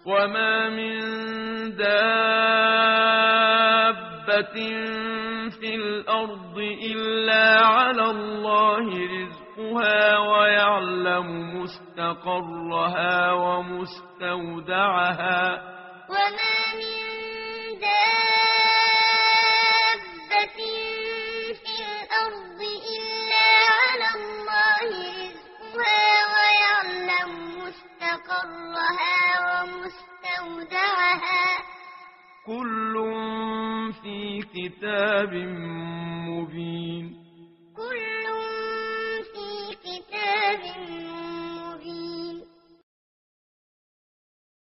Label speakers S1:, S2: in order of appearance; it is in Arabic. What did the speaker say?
S1: وما من دابة في الأرض إلا على الله رزقها ويعلم مستقرها ومستودعها
S2: وما من دابة في الأرض إلا على الله رزقها ويعلم مستقرها ومستودعها
S1: كل في كتاب مبين